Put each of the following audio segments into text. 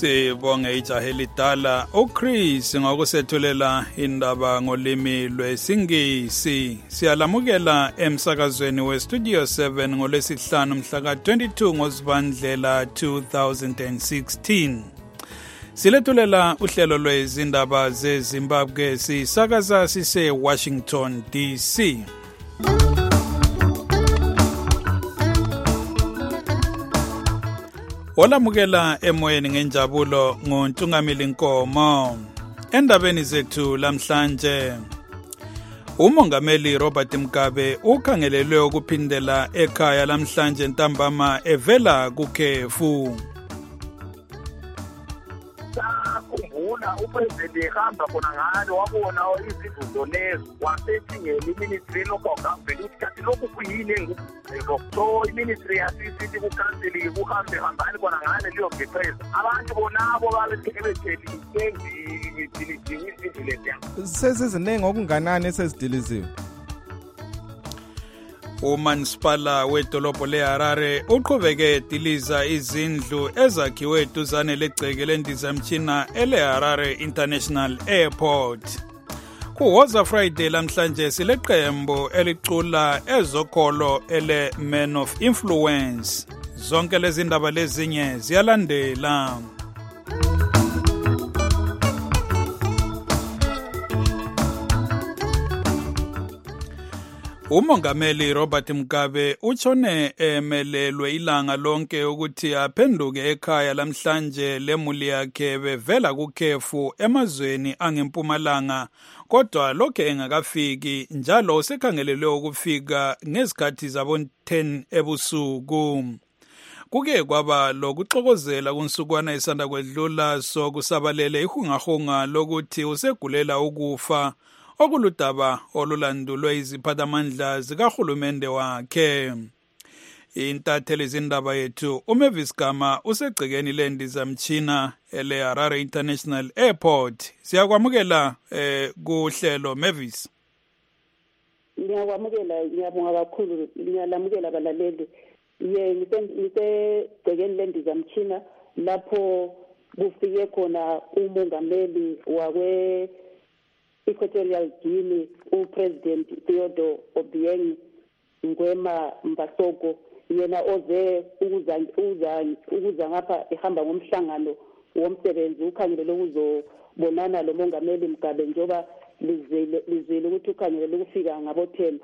Sibonge ijaha elidala uChris ngokusethulela indaba ngolimi lwesiNgisi. Siyalamukela emsakazweni weStudio 7 ngolwesihlanu mhla ka-22 ngoZibandlela 2016. Silethulela uhlelo lwezindaba zeZimbabwe sisakaza sise Washington DC. Olamukela emoyeni ngenjabulo nguNtungamili Nkomo. Endabeni zethu lamhlanje, uMongameli Robert Mugabe ukhangelelwe ukuphindela ekhaya lamhlanje ntambama evela kukhefu. Upresident ehamba khona ngalo wabona izivuzo lezo wasethi ngeministry local government ukuthi lokhu kuyini ngokutho iministry yasisithi kukanseli kuhambe hambani khona ngale leyo gepresa abantu bonabo babethekebetheli izindile sezizinenge okunganani esezidiliziwe. Umasipala wedolobho leHarare uqhubeke ediliza izindlu ezakhiwe eduzane legceke lendizamtshina eleHarare International Airport. Kuwoza Friday lamhlanje sileqembu elicula ezokholo ele Men of Influence. Zonke lezi ndaba lezinye ziyalandela. uMongameli Robert Mugabe utshone emelelwe ilanga lonke ukuthi aphenduke ekhaya lamhlanje lemuli yakhe bevela kukhefu emazweni angempumalanga, kodwa lokho engakafiki njalo usekhangelelwe ukufika ngezikhathi zabo-10 ebusuku. Kuke kwaba lokuxokozela kunsukwana isanda kwedlula sokusabalele ihungahunga lokuthi usegulela ukufa, okuludaba olulandulwe iziphathamandla zikahulumende wakhe. Intatheli zindaba yethu uMavis Gama usegcekeni lendizamtshina eleHarare International Airport. Siyakwamukela kuhlelo Mavis. Ngiyakwamukela, ngiyabonga kakhulu, ngiyalamukela abalaleli. Ngisegcekeni lendizamtshina lapho kufike khona umongameli wakwe Equatorial Guinea uPresident Theodore Obiang Nguema Mbasoko, yena oze ukuza ngapha ehamba ngomhlangano womsebenzi ukhangelele ukuzobonana lo Mongameli Mugabe njoba lizwile ukuthi ukhangelele ukufika ngabo-10.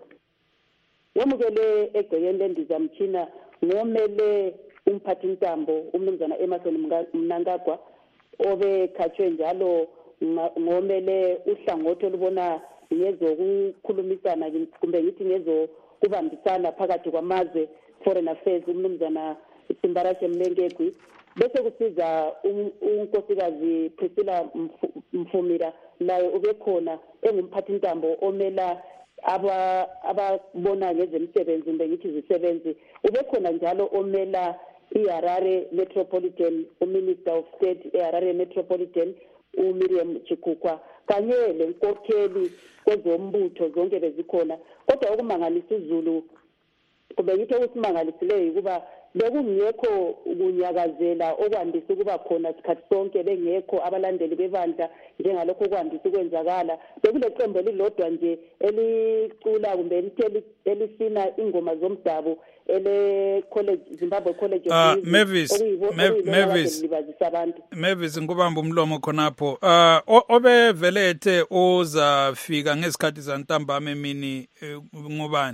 Wamukele egcekeni lendizamtshina ngomele umphathintambo umnumzana Emerson Mnangagwa obekhatshwe njalo ngomele uhlangothi olubona ngezokukhulumisana kumbe ngithi ngezokubambisana phakathi kwamazwe Foreign Affairs umnumzana Simbarashe Mlengegwi, bese kusiza unkosikazi Priscilla Mfumira naye ubekhona engumphathintambo omela ababona ngezemisebenzi kumbe ngithi zisebenzi. Ubekhona njalo omela iHarare Metropolitan uMinister of State eHarare Metropolitan uMiriam Chikukwa kanye lenkokheli kwezombutho zonke bezikhona. Kodwa okumangalisa izulu kube yitho ukusimangalisileyo ukuba bekungekho ukunyakazela okwandisa ukuba khona isikhathi sonke bengekho abalandeli bebandla njengalokho okwandisa ukwenzakala. Bekuleqembu elilodwa nje elicula kumbe elisina ingoma zomdabu ele-college Zimbabwe College of Mavis ngubamba umlomo khonapho. Obevelethe uzafika ngezikhathi zantambama emini ngubani?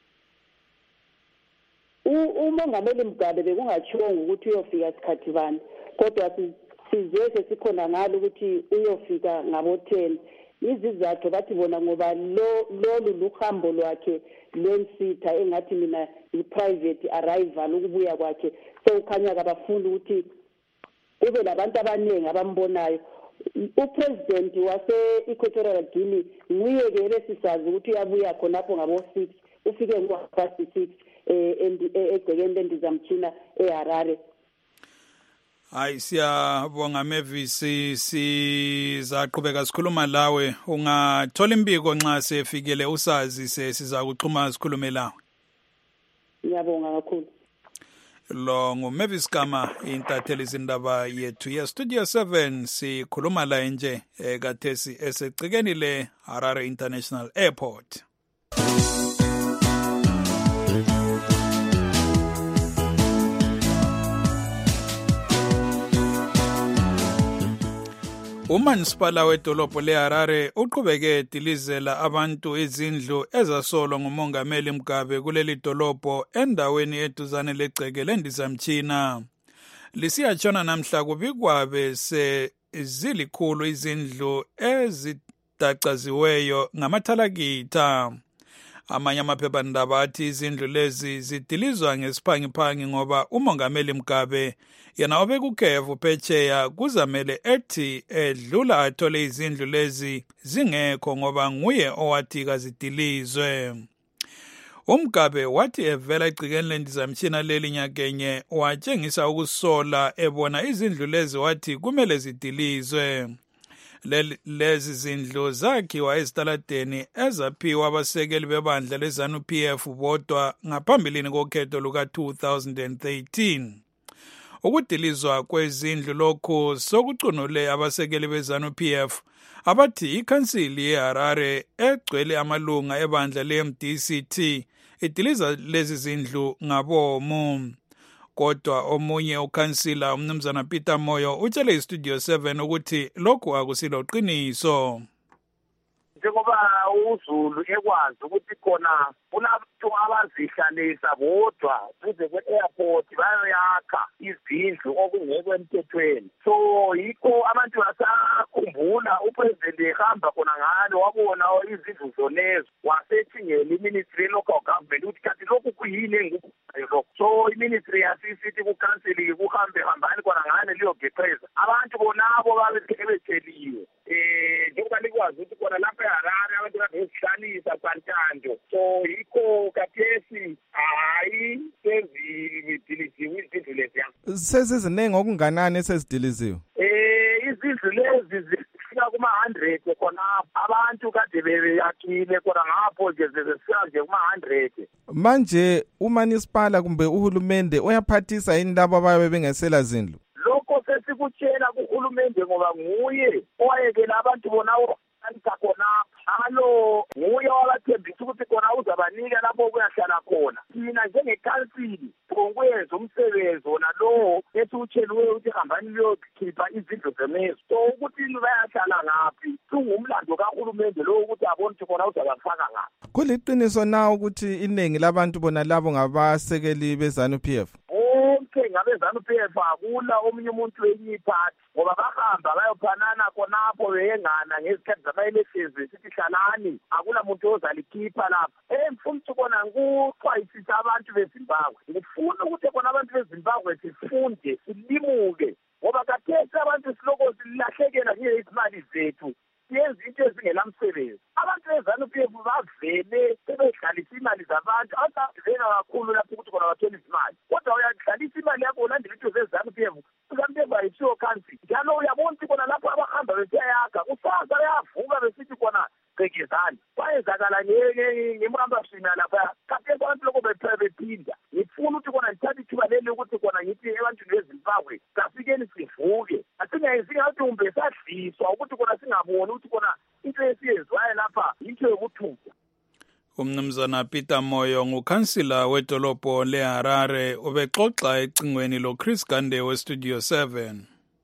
uMongameli Mugabe bekungatshongo ukuthi uyofika isikhathi bani, kodwa sizwe sesikhona ngalo ukuthi uyofika ngabo-10. Izizathu bathi bona ngoba lolu luhambo lwakhe lwensitha engathi mina i-private arrival ukubuya kwakhe, sewukhanya kabafuni ukuthi kube labantu abaningi abambonayo. Upresident wase-Equatorial Guinea nguye-ke besisazi ukuthi uyabuya khonapho ngabo-6, ufike ngo-6 egcekeni lendizamtshina eHarare. Hayi, siyabonga Mavis, sizaqhubeka sikhuluma lawe. Ungathola imbiko nxa sefikele usazi siza kuxhuma sikhulume lawe. Ngiyabonga kakhulu. lo nguMavis Gama intatheli izindaba yethu ye Studio 7 sikhuluma la nje kathesi esegcikeni le Harare International Airport. Umanisipala wedolobho leHarare uqhubeke edilizela abantu izindlu ezasolwa ngumongameli Mugabe kuleli dolobho endaweni eduzane legceke lendizamtshina. Lisiyatshona namhla kubikwabe sezilikhulu izindlu ezidacaziweyo ngamathalakitha. Amanye amaphephandaba athi izindlu lezi zidilizwa ngesiphangiphangi ngoba umongameli Mugabe yena obekukhevu phetsheya kuzamele ethi edlula athole izindlu lezi zingekho ngoba nguye owathi kazidilizwe. uMugabe wathi evela egcikeni lendizamtshina leli nyakenye watshengisa ukusola ebona izindlu lezi wathi kumele zidilizwe. Lezi zindlu zakhiwa ezitaladeni ezaphiwa abasekeli bebandla leZANU-PF bodwa ngaphambilini kokhetho luka-2013. Ukudilizwa kwezindlu lokhu sokucunule abasekeli beZANU-PF abathi ikhansili yeHarare egcwele amalunga ebandla le-MDCT idiliza lezi zindlu ngabomu. Kodwa omunye ukhansila umnumzana Peter Moyo utshele iStudio 7 ukuthi lokhu akusilo qiniso. Njengoba uZulu ekwazi ukuthi khona kunabantu abazihlalisa bodwa kuze kwe-airport bayoyakha izindlu okungekho emthethweni. So yikho abantu basakhumbula upresident ehamba khona ngalo wabona izindlu zonezo wasethi ngeministry local government ukuthi kanti lokhu kuyini engikho. So iministry yasisithi kukanseli kuhambe hambani khona ngane liyogeqeza. Abantu bonabo babetsheliwe. Njengoba likwazi ukuthi khona lapha eHarare abantu bazihlalisa kantando. So yikho kathesi hayi sezidiliziwe izindlu lezi. Sezizinenge okunganani esezidiliziwe? Izindlu lezi zifika kuma-100 khona abantu kade beyakhile khona ngapho nje zifika nje kuma-100. Manje umanisipala kumbe uhulumende uyaphathisa yini labo ababe bengesela zindlu? Lokho sesikutshela kuhulumende ngoba nguye owayekela abantu bonawo khona alo nguye wabathembisa ukuthi khona uzabanika lapho kuyahlala khona. Thina njengekhansili ngokwenza umsebenzi wona lowo esiwutsheliwe ukuthi hambani liyokhipha izindlu zemezo. So ukuthi bayahlala ngaphi kungumlando kahulumende lowo ukuthi abone ukuthi khona uzabafaka ngaphi. Kuliqiniso na ukuthi iningi labantu bona labo ngabasekeli beZANU-PF? Ngabe ZANU-PF akula omunye umuntu wenyiphathi ngoba bahamba bayophanana khonapho beyengana ngezikhathi zama-elections besithi hlalani akula muntu ozalikhipha lapha. Ngifuna ukuthi khona ngikuxwayisisa abantu beZimbabwe. Ngifuna ukuthi khona abantu beZimbabwe sifunde silimuke ngoba kathesi abantu siloko silahlekela ngezimali zethu siyenza into ezingelamsebenzi. Abantu beZANU-PF bavele sebedlalisa imali zabantu asavela kakhulu lapho ukuthi khona bathole izimali. Kodwa uyadlalisa imali yakho ulandela into zeZANU-PF. uZANU-PF ayisiyo khansi njalo uyabona ukuthi khona lapho abahamba besiyayakha kusasa bayavuka besithi khona gqekezani bayenzakala ngemrambashina lapha kathesi abantu lokho bephinda. Ngifuna ukuthi khona ngithathe ithuba leli ukuthi khona ngithi ebantwini beZimbabwe kafikeni sivuke asingayenzingathi umbe sadliswa ukuthi khona singaboni ukuthi khona into esiyenziwayo lapha into yokuthutha. Umnumzana Peter Moyo ngukhansila wedolobho leHarare ubexoxa ecingweni lo Chris Gande weStudio 7.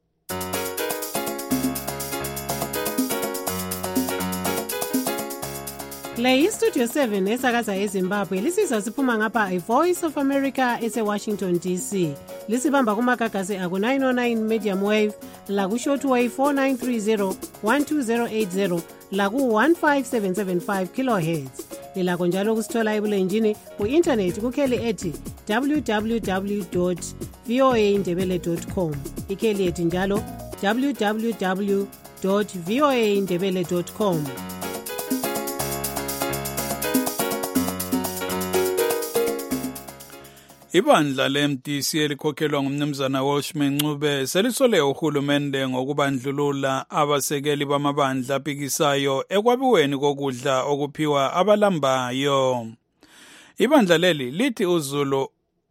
Le iStudio 7 esakaza eZimbabwe lisizwa siphuma ngapha iVoice of America eseWashington DC. Lisibamba kumagagasi aku 909 medium wave laku shortwave 4930 12080 laku 15775 kilohertz. Lilakho njalo kusithola ebulenjini ku-internet kukheli ethi www.voaindebele.com. Ikheli ethi njalo www.voaindebele.com. Ibandla le-MDC elikhokhelwa ngumnumzana Welshman Ncube selisole uhulumende ngokubandlulula abasekeli bamabandla aphikisayo ekwabiweni kokudla okuphiwa abalambayo. Ibandla leli lithi uZulu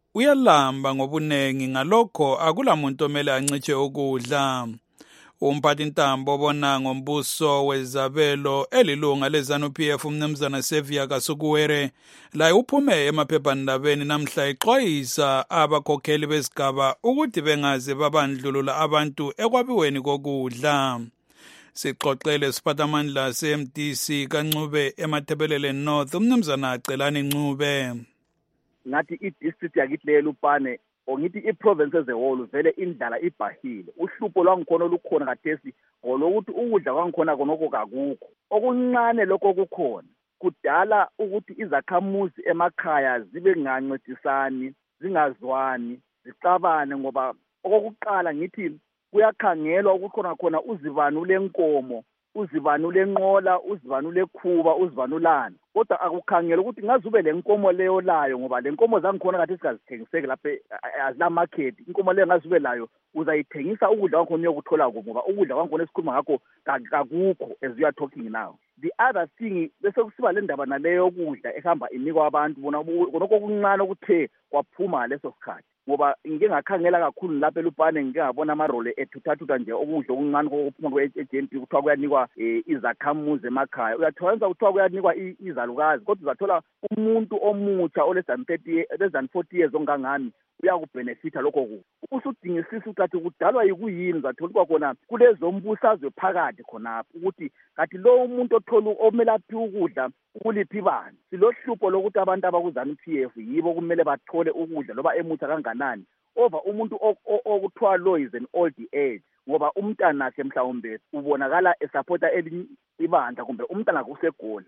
uyalamba ngobunengi ngalokho akulamuntu omele ancitshe ukudla. Umphathintambo obona ngombuso wezabelo elilunga leZANU-PF umnumzana Sevia Kasukuwere laye uphume emaphephandabeni namhla exwayisa abakhokheli besigaba ukuthi bengaze babandlulula abantu ekwabiweni kokudla. Sixoxele siphathamandla se-MDC kaNcube eMathebelele North umnumzana Celani Ncube. Ngathi i-district yakithi le Lupane ongithi i-province as a whole vele indlala ibhahile. Uhlupho lwangikhona olukhona kathesi ngolokuthi ukudla kwangikhona konoko kakukho. Okuncane lokho kukhona kudala ukuthi izakhamuzi emakhaya zibe ngancedisani, zingazwani, zicabane ngoba okokuqala ngithi kuyakhangelwa ukuthi khona uzibanu lenkomo, uzibanu lenqola, uzibanu lekhuba, uzibanu lana. Kodwa akukhangela ukuthi ngazube lenkomo leyo layo ngoba lenkomo zangikhona kathi sikazithengiseke lapha azila market. Inkomo leyo ngazube layo uzayithengisa ukudla kwakho niyokuthola ngoba ukudla kwakho esikhuluma ngakho kakukho as we are talking now. The other thing bese kusiba le ndaba naleyo ukudla ehamba inikwa abantu bona konoko okuncane okuthe kwaphuma leso sikhathi. Ngoba ngike ngakhangela kakhulu lapha eLupane ngike ngabona amarole ethuthathuka nje okudla okuncane kokuphuma kwe-agent kuthiwa kuyanikwa izakhamuzi emakhaya. Uyathola kuthiwa kuyanikwa izalukazi kodwa uzathola umuntu omutsha oless than 40 years ongangami uyakubenefita lokho ku. Usudingisisa ukuthi kudalwa yikuyini uzathola khona kulezo mbusazwe phakathi khonapho ukuthi kathi lo umuntu othola omelaphi ukudla kuliphi bani. Silohlupho lokuthi abantu abakuZANU-PF yibo kumele bathole ukudla loba emutsha kanganani over umuntu okuthiwa lo is an old age ngoba umntana wakhe mhlawumbe ubonakala esupporta elinye ibandla kumbe umntana kusegoli.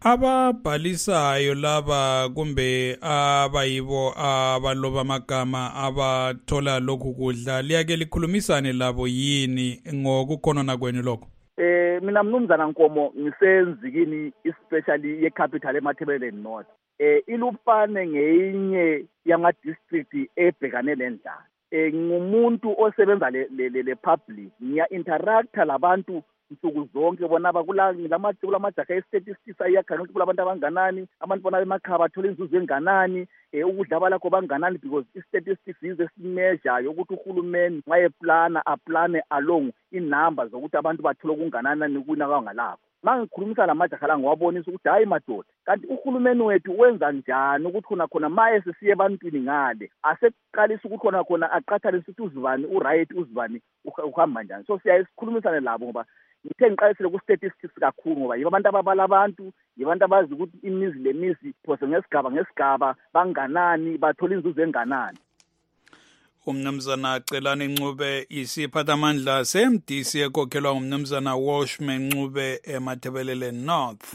Ababhalisayo laba kumbe abayibo abaloba amagama abathola lokhu kudla liyake likhulumisane labo yini ngokukhonona kwenu lokho? Mina mnumzana Nkomo ngisenzikini especially ye-capital eMathebelele North. iLupane ngeyinye yama-district ebhekane lendlala. Ngumuntu osebenza le public, ngiya-interacta labantu nsuku zonke bona kulamajaha e-statistics ayakhangela ukuthi kulabantu abanganani, abantu bona emakhaya bathola inzuzo enganani, ukudla balakho banganani, because i-statistics is esimeasure yokuthi uhulumeni nxa aplane along inumber zokuthi abantu bathola okunganani kunaka ngalapho. Mangikhulumisa lamajaha la ngiwabonisa ukuthi hayi madoda, kanti uhulumeni wethu wenza njani ukuthi khona maye sesiye ebantwini ngale asekuqalisa ukuthi khona aqathanise ukuthi uzibani uright uzibani uhamba njani. So siyasikhulumisana labo ngoba ngithe ngiqalisele ku-statistics kakhulu ngoba yibo abantu ababala abantu, yibo abantu abazi ukuthi imizi lemizi phose ngesigaba banganani, bathola inzuzo enganani. Umnumzana Celani Ncube isiphathamandla se-MDC ekhokhelwa ngumnumzana Washman Ncube eMathebelele North.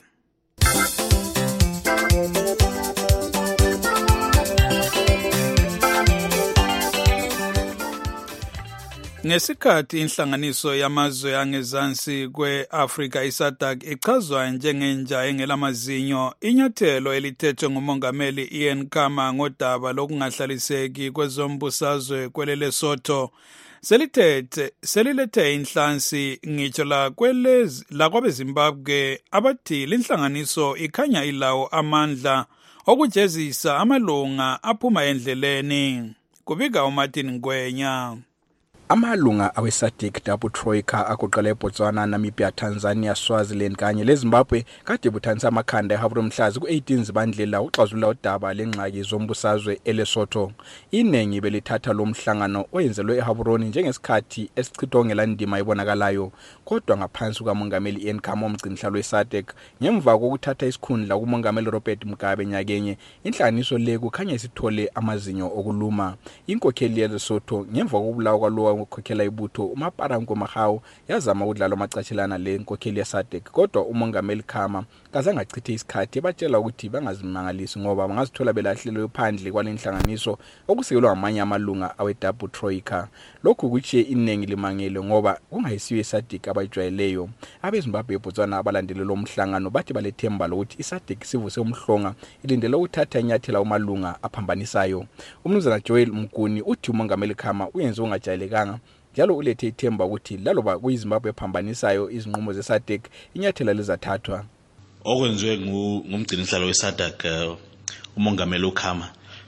Ngesikhathi inhlanganiso yamazwe angezansi kwe-Afrika iSADC ichazwa njengenja engelamazinyo, inyathelo elithethwe ngumongameli Ian Khama ngodaba lokungahlaliseki kwezombusazwe kweleLesotho selilethe inhlansi ngitsho lakwabeZimbabwe abathi linhlanganiso ikhanya ilawo amandla okujezisa amalunga aphuma endleleni. Kubika uMartin Ngwenya. Amalunga awe-SADC Double Troika agoqela eBotswana, Namibia, Tanzania, Swaziland kanye leZimbabwe kade buthanisa amakhanda eHaburo mhlazi ku-18 Zibandlela uxazulula udaba lengxaki zombusazwe eLesotho. Inengi belithatha lo mhlangano oyenzelwe eHaburoni njengesikhathi esichithwa ngelandima ibonakalayo, kodwa ngaphansi kukamongameli Ian Khama omgcinihlalo we-SADC ngemva kokuthatha isikhundla kumongameli Robert Mugabe nyakenye, inhlanganiso le kukhanya isithole amazinyo okuluma. Inkokheli yeLesotho ngemva kokubulawa kwalowa ukukhokhela ibutho uMaparango Mahao yazama ukudlala amacatshelana le nkokheli yeSADC, kodwa umongameli Khama kazange achithe isikhathi ebatshela ukuthi bangazimangalisi ngoba bangazithola belahlelwe phandle kwalenhlanganiso okusekelwa ngamanye amalunga awe-Double Troika. Lokhu kutshiye inengi limangele ngoba kungayisiwe iSADC abayijwayeleyo. AbeZimbabwe eBotswana abalandeli lo mhlangano bathi balethemba lokuthi iSADC sivuse umhlonga ilindele ukuthatha inyathela umalunga aphambanisayo. Umnumzana Joel Mguni uthi umongameli Khama uyenze ungajayelekanga njalo ulethe ithemba ukuthi laloba kuyiZimbabwe ephambanisayo izinqumo zeSADC inyathela lizathathwa. Okwenziwe ngumgcinihlalo weSADC umongameli uKhama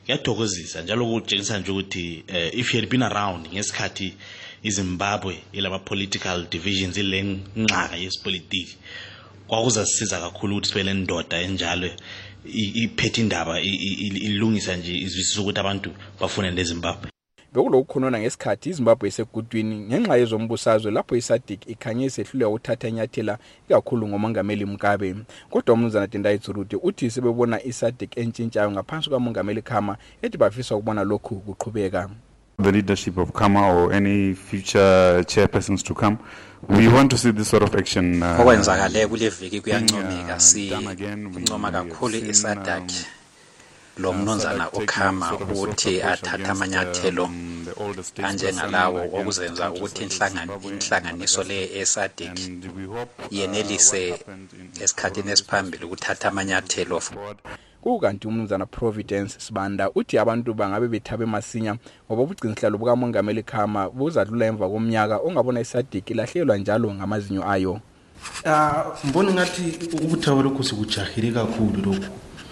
kuyathokozisa njalo ukutshengisa nje ukuthi if you had been around ngesikhathi iZimbabwe ilama political divisions ilenqaka yesipolitiki kwakuzasisiza kakhulu ukuthi sibe lendoda enjalo iphethe indaba ilungisa nje izwisisa ukuthi abantu bafuna leZimbabwe. Bekulokukhonona ngesikhathi iZimbabwe esegudwini ngenxa yezombusazwe lapho iSADC ikhanye sehluleka ukuthatha inyathela ikakhulu ngomongameli Mugabe. Kodwa umnumzana Tendai Tsurude uthi sebebona iSADC entshintshayo ngaphansi kwamongameli Khama ethi bafisa ukubona lokhu kuqhubeka. The leadership of Khama or any future chairpersons to come, we want to see this sort of action. Okwenzakale kule viki kuyancomeka sincoma kakhulu iSADC. Lo mnumzana uKhama uthi athatha amanyathelo anjengalawo okuzenza ukuthi inhlanganiso le eSADC yenelise esikhathini esiphambili ukuthatha amanyathelo. Kukanti umnumzana Providence Sibanda uthi abantu bangabe bethabe masinya ngoba ubugcinisihlalo bukamongameli Khama buzadlula emva komnyaka ongabona iSADC ilahlelwa njalo ngamazinyo ayo. Mbona ngathi ukuthaba lokho sikujahile kakhulu lokho.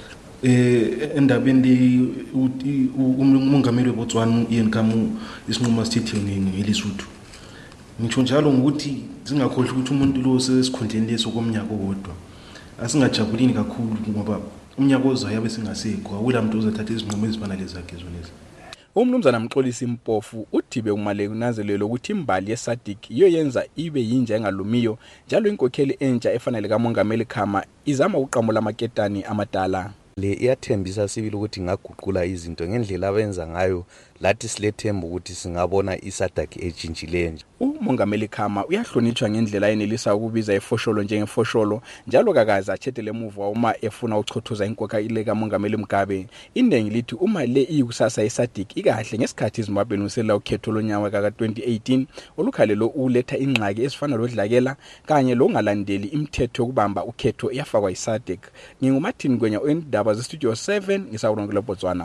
Endabeni umongameli weBotswana Ian Khama isinqumo sithi ngeLesotho. Ngisho njalo ngokuthi singakhohlwa ukuthi umuntu lo sesikhundleni leso komnyaka owodwa. Asingajabulini kakhulu ngoba umnyaka ozayo yabe singasekho awulamuntu ozathatha izinqumo ezifana lezakhe zonezi. Umnumzana Mxolisi Mpofu uthi bekumale kunazelelo ukuthi imbali yeSADC iyo yenza ibe yinja engalumiyo njalo inkokheli entsha efanele kamongameli Khama izama ukuqamula amaketani amadala. Le iyathembisa sibili ukuthi ngaguqula izinto ngendlela abenza ngayo lathi silethemba ukuthi singabona iSADC ejinjile nje. Umongameli Khama uyahlonitshwa ngendlela yenelisa ukubiza efosholo njengefosholo njalo kakaza achethele emuva uma efuna uchothoza inkokha ile kamongameli Mugabe. Inengi lithi uma le ikusasa yeSADC ikahle ngesikhathi iZimbabwe nosela ukhetho lonyaka ka2018 olukhalelo uletha ingxaki ezifana lodlakela kanye longalandeli imithetho yokubamba ukhetho yafakwa iSADC. NginguMartin Gwenya oendaba zeStudio 7 ngisawuronke Botswana.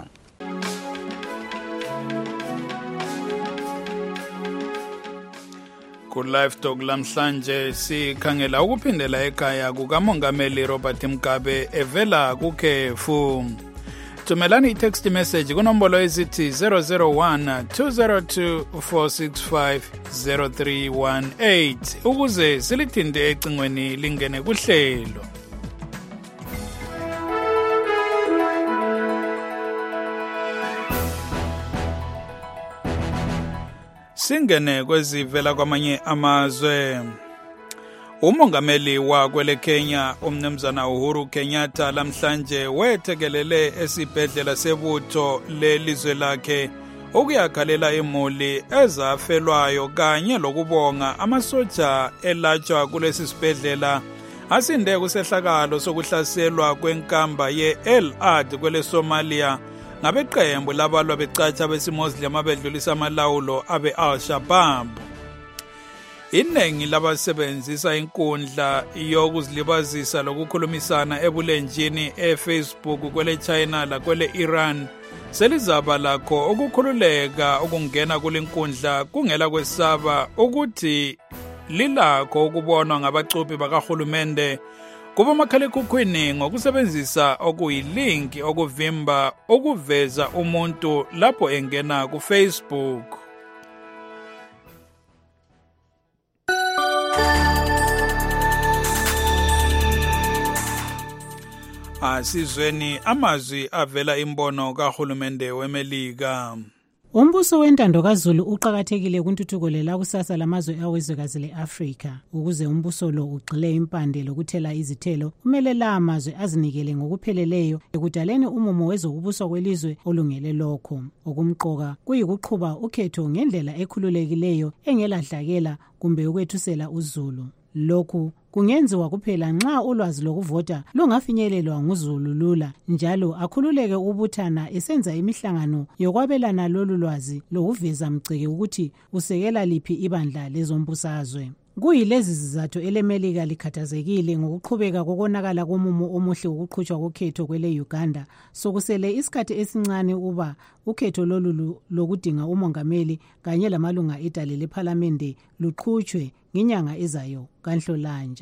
Ku-Live Talk lamhlanje sikhangela ukuphindela ekhaya kukamongameli Robert Mugabe evela kukhefu. Thumelani i-text message kunombolo ezithi 001-202-465-0318 ukuze silithinde ecingweni lingene kuhlelo. Singene kwezivela kwamanye amazwe. Umongameli wakwele Kenya umnumzana Uhuru Kenyatta lamhlanje wethekelele esibhedlela sebutho lelizwe lakhe ukuyakhalela imuli ezafelwayo kanye lokubonga amasoja elatshwa kulesi sibhedlela asinde kusehlakalo sokuhlaselwa kwenkamba ye-El Ad kwele Somalia ngabeqembu labalwa becatsha besimoslim abedlulisa amalawulo abe Al-Shabaab. Inengi labasebenzisa inkundla yokuzilibazisa lokukhulumisana ebulenjini eFacebook kwele China lakwele Iran selizaba lakho ukukhululeka ukungena kule nkundla kungela kwesaba ukuthi lilakho ukubonwa ngabacuphi bakahulumende kuba makhalekhukhwini ngokusebenzisa okuyilink okuvimba ukuveza umuntu lapho engena kuFacebook. Asizweni amazwi avela imbono kahulumende weMelika. Umbuso wentando kaZulu uqhakathekile kuntuthuko lelakusasa lamazwe awezwekazi leAfrika. Ukuze umbuso lo ugxile impande lokuthela izithelo, kumele la amazwe azinikele ngokupheleleyo ekudaleni umumo wezokubuswa kwelizwe olungele lokho. Okumqoka kuyikuqhuba ukhetho ngendlela ekhululekileyo engeladlakela kumbe ukwethusela uZulu. Lokhu kungenziwa kuphela nxa ulwazi lokuvota lungafinyelelwa nguZulu lula njalo akhululeke ubuthana esenza imihlangano yokwabelana lolu lwazi lokuveza mgceke ukuthi usekela liphi ibandla lezombusazwe. Kuyilezi zizathu eleMelika likhathazekile ngokuqhubeka kokonakala komumo omuhle ukuqhutshwa kokhetho kwele Uganda sokusele isikhathi esincane uba ukhetho lolu lokudinga umongameli kanye lamalunga edale leParliament luqhutshwe ngenyanga ezayo kaNhlolanja.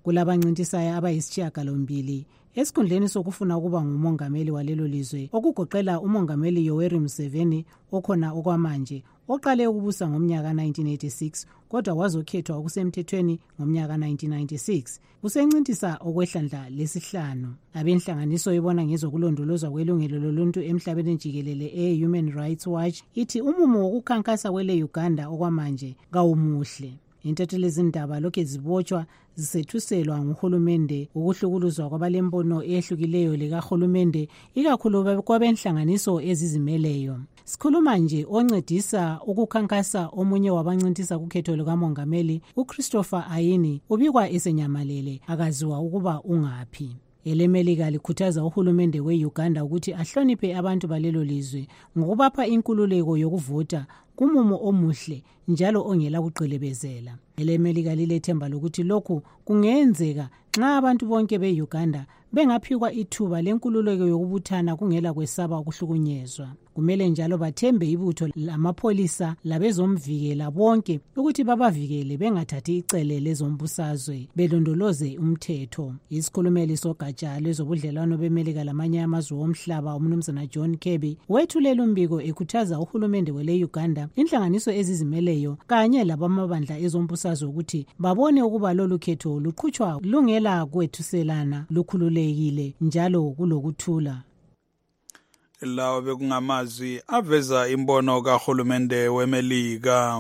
kulabancintisayo abayisishiyagalombili esikhundleni sokufuna ukuba ngumongameli walelo lizwe, okugoqela umongameli Yoweri Museveni okhona okwamanje, oqale ukubusa ngomnyaka 1986 kodwa wazokhethwa okusemthethweni ngomnyaka 1996. Kusencintisa okwehlandla lesihlanu. Abenhlanganiso ibona ngezokulondolozwa kwelungelo loluntu emhlabeni jikelele Human Rights Watch ithi umumo wokukhankasa kwele Uganda okwamanje kawumuhle. Intethelezindaba lokhu zibotshwa zisethuselwa nguhulumende ukuhlukuluzwa kwabalembono ehlukileyo likahulumende, ikakhulu kwabenhlanganiso ezizimeleyo. Sikhuluma nje oncedisa ukukhankasa omunye wabancintisa kukhetho lukamongameli uChristopher Ayini ubikwa esenyamalele akaziwa ukuba ungaphi. Elemelika likhuthaza uhulumende we-Uganda ukuthi ahloniphe abantu balelo lizwe ngokubapha inkululeko yokuvota kumumo omuhle njalo ongela kuqilebezela. Elemelika lilethemba lokuthi lokhu kungenzeka nxa abantu bonke be-Uganda bengaphikwa ithuba lenkululeko yokubuthana kungela kwesaba ukuhlukunyezwa. Kumele njalo bathembe ibutho lamapholisa labezomvikela bonke ukuthi babavikele bengathathi icele lezombusazwe belondoloze umthetho. Isikhulumeli sogatsha lwezobudlelwano bemelika lamanye amazwe omhlaba umnumzana John Kirby wethulela umbiko ekhuthaza uhulumende wele Uganda, inhlanganiso ezizimeleyo kanye labamabandla ezombusazwe ukuthi babone ukuba lolu khetho luqhutshwa lungela kwethuselana, lukhululekile njalo kulokuthula. Lawo bekungamazwi aveza imbono kahulumende wemelika.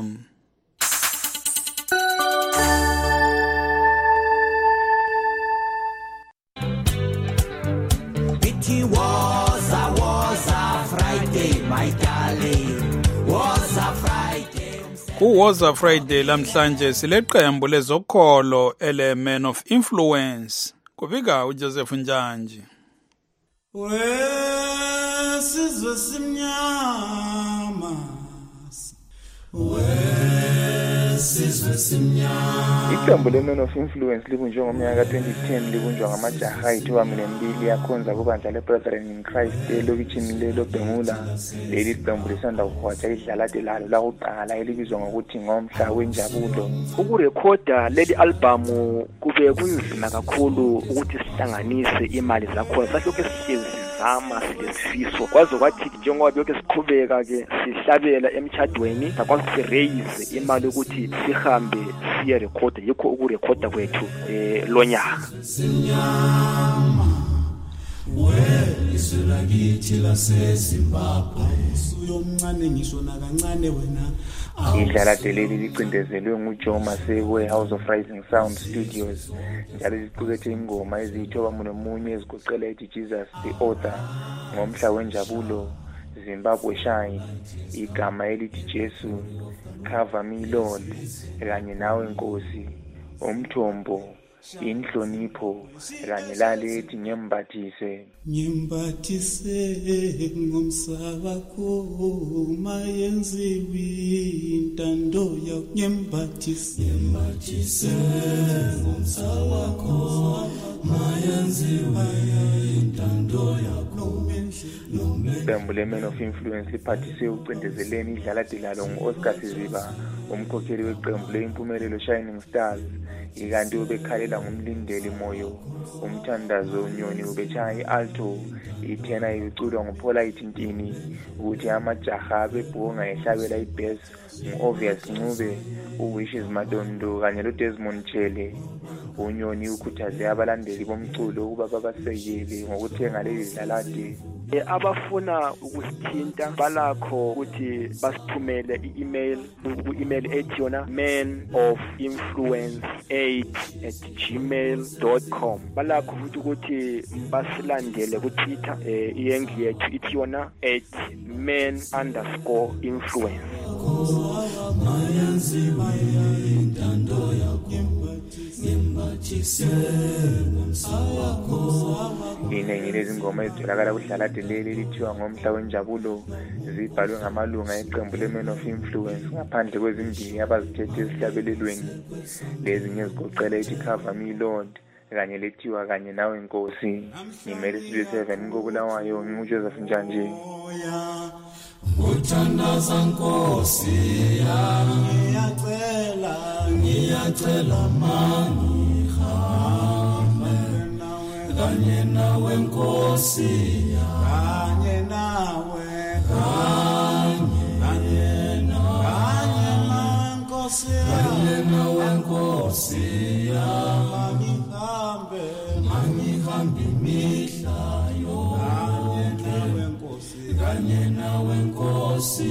It was a Friday, my darling. Was a Friday. Was a Friday lamhlanje sileqembu lezokholo ele Man of Influence. Kubika uJoseph Njanji. Wesizwe simnyama, wesizwe simnyama. Iqembu le-Man of Influence libunjwe ngomnyaka ka-2010 libunjwa ngamajaha ayithiwa minembili yakhonza kubandla le-Brethren in Christ elokitshini lelobhengula. Leli qembu lisanda kuhwatsha idlalade lalo lakuqala elibizwa ngokuthi ngomhla wenjabulo. Ukurekhoda leli albamu kube kunzima kakhulu ukuthi sihlanganise imali zakhona. Sahlokhe sihlezi zama silesifiso kwaze kwathi njengoba beke siqhubeka ke sihlabela emchadweni sakwazi ukuraise imali ukuthi sihambe siye record, yikho ukurekhoda kwethu lonyaka. Isela kithi laseZimbabwe usuyomncane ngisho nakancane wena. Idlalade leli licindezelwe nguJoe Masekwe House of Rising Sound Studios, njalo liqukethe ingoma eziyithoba nomunye ezigoqela ethi Jesus the Author, ngomhla wenjabulo, Zimbabwe Shine, igama elithi Jesu, Cover Me Lord, kanye nawe Nkosi, umthombo, inhlonipho, kanye lale ethi nyembathise. Nyembathise ngomsaba kho mayenziwi intando yakho. Nyembathise ngomsaba kho mayenziwi intando yakho. Iqembu le-Man of Influence liphathise ucindezeleni idlalade lalo ngu-Oscar Siziba, umkhokheli weqembu le-Impumelelo Shining Stars, ikanti ubekhalela ngumlindeli moyo, umthandazo Nyoni ubetshaya i-alto, ithena iculwa nguPolite Ntini, ukuthi amajaha bebhonga ehlabela ibass ngu-Obvious Ncube, uWishes Madondo kanye loDesmond Chele. uNyoni ukhuthaze abalandeli bomculo ukuba babasekele ngokuthenga lezi dlalade. Abafuna ukusithinta balakho ukuthi basithumele i-email ku-email ethi yona manofinfluence8@gmail.com. balakho futhi ukuthi basilandele ku-Twitter, iyengi yethu ithi yona @man_influence. Iningi lezingoma ezitholakala kudlalade leli lithiwa ngomhla wenjabulo zibhalwe ngamalunga eqembu le-Man of Influence ngaphandle kwezimbili abazithethe esihlabelelweni. Lezi ngezigoqela ethi Cover Me Lord kanye lethiwa kanye nawe Nkosi. Ngimele Studio 7 koBulawayo, nginguJoseph Njanji. Uthandaza Nkosi yami, ngiyacela mani kanye nawe Nkosi kanye nawe kanye nawe Nkosi mangihambe imihlayo kanye nawe Nkosi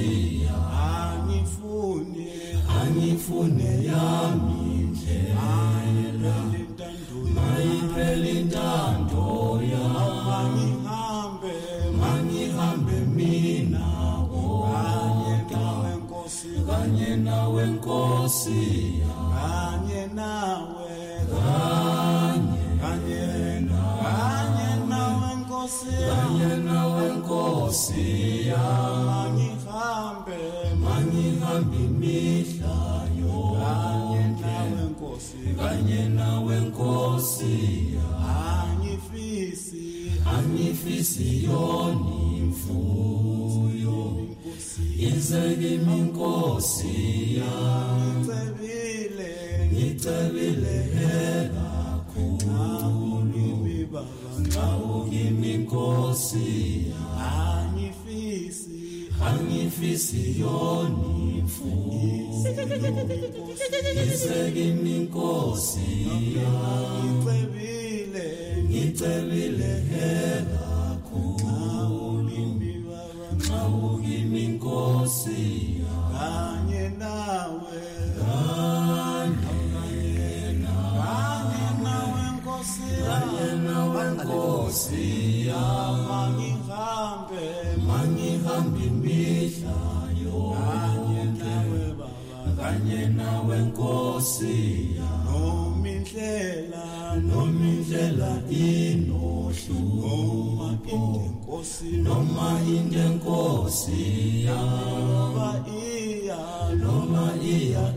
angifune yami indlela mayiphele intando yami mangihambe mina kanye nawe Nkosi kanye nawe Nkosi mangihambe imihlayo kanye nawe Nkosi angifisi yoni imfuyo izeke iminkosi ngicebile kakhulu Nkosi angifisi yoni imfuyo izeke iminkosi ngicebile kakhulu Nkosi kanye nawe Nkosi mangihambe imihlayo kanye nawe Nkosi nomindlela inohlupho noma inde Nkosi noma iya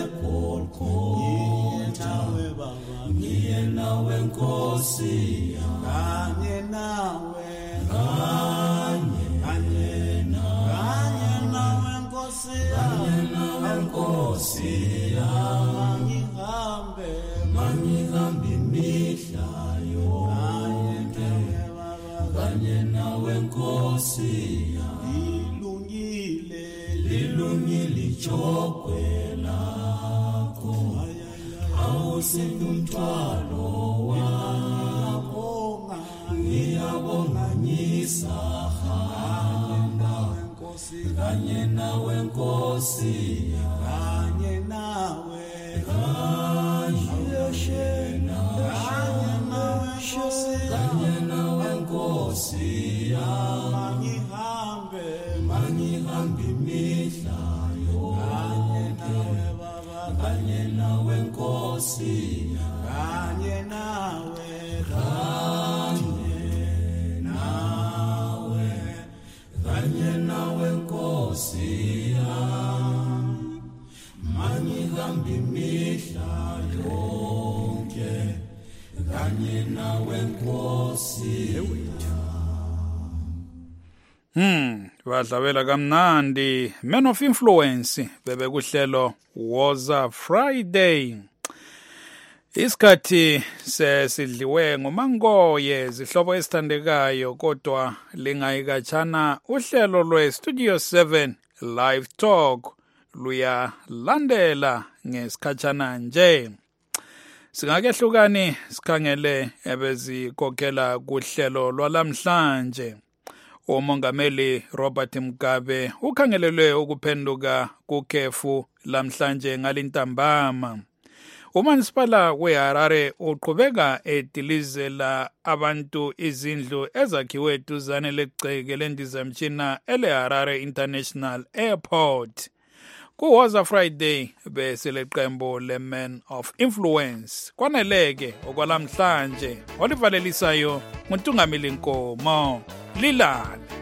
eGolgotha ngiye nawe Nkosi kanye nawe Nkosi mangihambe imihlayo kanye nawe Nkosi lilungile ijogwe lakho awusithi umthwalo wakho ngiyabonga ngisahamba kanye nawe Nkosi kanye nawe Nkosi mangihambe imihlayo kanye nawe Nkosi kanye nawe Nkosi mangihambe imihlayo kanye nawe Nkosi Wadlawela kamnandi Man of Influence bebe kuhlelo Woza Friday. Isikhathi sesidliwe nguMangoye zihlobo esithandekayo kodwa lingayikatshana uhlelo lweStudio 7 Live Talk luyalandela ngesikhatshana nje. Singakehlukani sikhangele ebezikhokhela kuhlelo lwalamhlanje. uMongameli Robert Mugabe ukhangelelwe ukuphenduka kukhefu lamhlanje ngalintambama. Umasipala weHarare uqhubeka edilizela abantu izindlu ezakhiwe duzane legceke lendizamtshina eleHarare International Airport. Kuwoza Friday beseleqembo leMan of Influence. Kwaneleke okwalamhlanje olivalelisayo nguNtungamili Nkomo lilale.